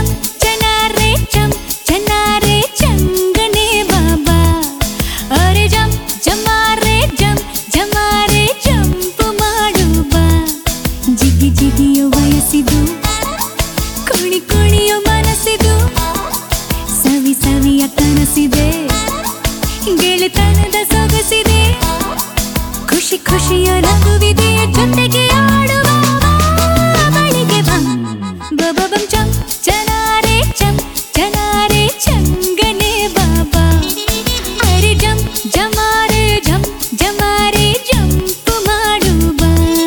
ಚಂ ಚನಾರೆ ಚಂ ಚನಾರೆ ಚಂಗನೆ ಬಾಬಾ ಅರೆ ಜಂ ಜಮಾರೆ ಜಂ ಜಮಾರೆ ಜಂಪು ಮಾಡು ಬಾ ಜಿಗಿ ಜಿಗಿಯೋ ವಯಸ್ಸಿದು ಕುಣಿ ಕುಣಿಯೋ ಮನಸ್ಸಿದು ಸವಿ ಸವಿಯ ಕನಸಿದೆ ಗೆಳೆತನದ ಸೊಗಸಿದೆ ಖುಷಿ ಖುಷಿಯ ನಗುವಿದೆ ಜೊತೆಗೆ ಆಡುವ ಬಳಿಗೆ ಬಾ ಬಬಬಂ ಚಂ ಚನಾರೆ ಚಂ ಚನಾರೆ ಚಂಗನೆ ಬಾಬಾ ಅರೆ ಜಂ ಜಮಾರೆ ಜಂ ಜಮಾರೆ ಜಂಪು ಮಾಡು ಬಾ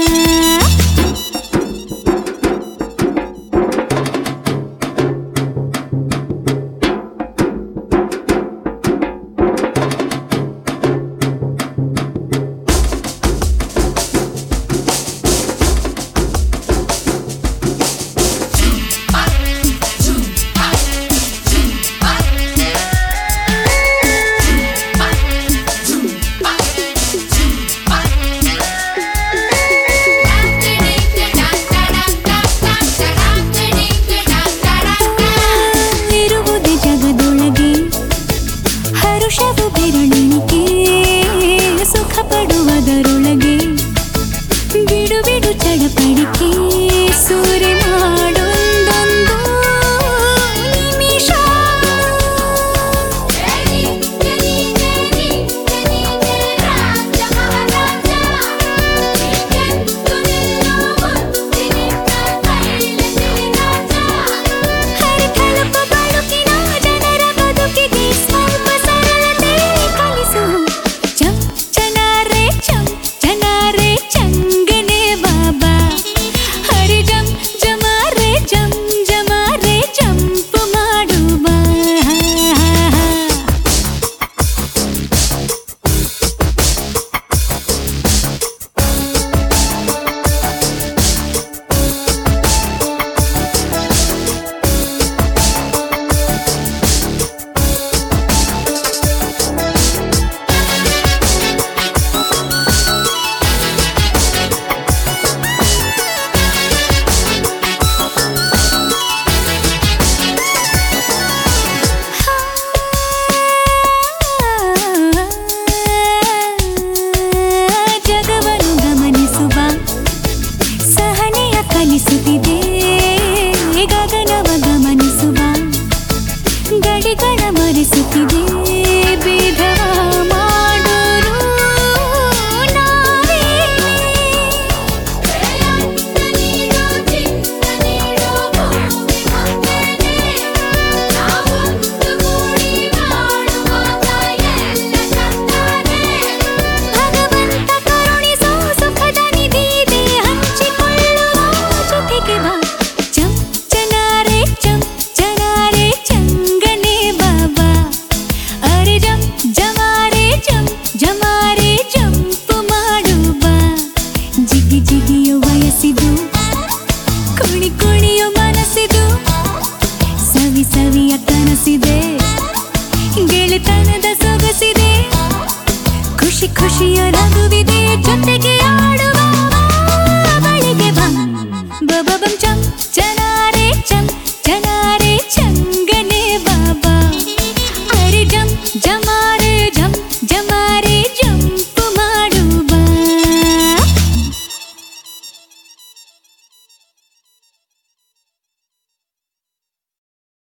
ಹರುಷವು ಬೆರಳಿಗೆ ಸುಖ ಪಡುವುದರೊಳಗೆ ಬಿಡು ಬಿಡು ಚಡಪಡಿಕೆ ಸೂರೆ ಮಾಡೊಂದೊಂದು ನಿಮಿಷ ಹರಿತಲುಪ ಬಳುಕಿನ ಜನರ ಬದುಕಿಗೆ ಸ್ವಲ್ಪ ಸರಳತೆ ಕಲಿಸು ಚಂ ಚನಾರೆ ಚಂ ಚನಾರೆ ಚಂಗನೆ ಬಾಬಾ ಹರಿ ಜಂ ಜಮಾರೆ ಜಂ ಜಮಾರೆ ಜಂಪು ಮಾಡು ಬಾ ಜಗವನ್ನು ಗಮನಿಸುವ ಸಹನೆಯ ಕಲಿಸುತ್ತಿದೆ ಗಗನವ ಗಮನಿಸುವ ಗಡಿಗಳ ಮರೆಸುತ್ತಿದೆ ಭೇದವ ಮಾಡೋರು ನಾವೇ ಭಗವಂತ ಕರುಣಿಸೋ ಸುಖದ ನಿಧಿದೆ ಹಂಚಿಕೊಳ್ಳುವ ಜೊತೆಗೆ ಬಾ ಚಂ ಚನಾರೆ ಚಂ ಚನಾರೆ ಚಂಗನೆ ಬಾಬಾ ಅರೆ ಜಂ ಜಮಾರೆ ಜಂ ಜಮಾರೆ ಜಂಪು ಮಾಡು ಬಾ ಜಿಗಿ ಜಿಗಿಯೋ ವಯಸ್ಸಿದು ಕುಣಿ ಕುಣಿಯೋ ಮನಸ್ಸಿದು ಸವಿ ಸವಿಯ ಕನಸಿದೆ ಗೆಳೆತನದ ಸೊಗಸಿದೆ ಖುಷಿ ಖುಷಿಯ ನಗುವಿದೆ ಜೊತೆಗೆ ಆಡುವ ಬಳಿಗೆ ಬಾ ಬಬಬಂ ಚಂ ಚನ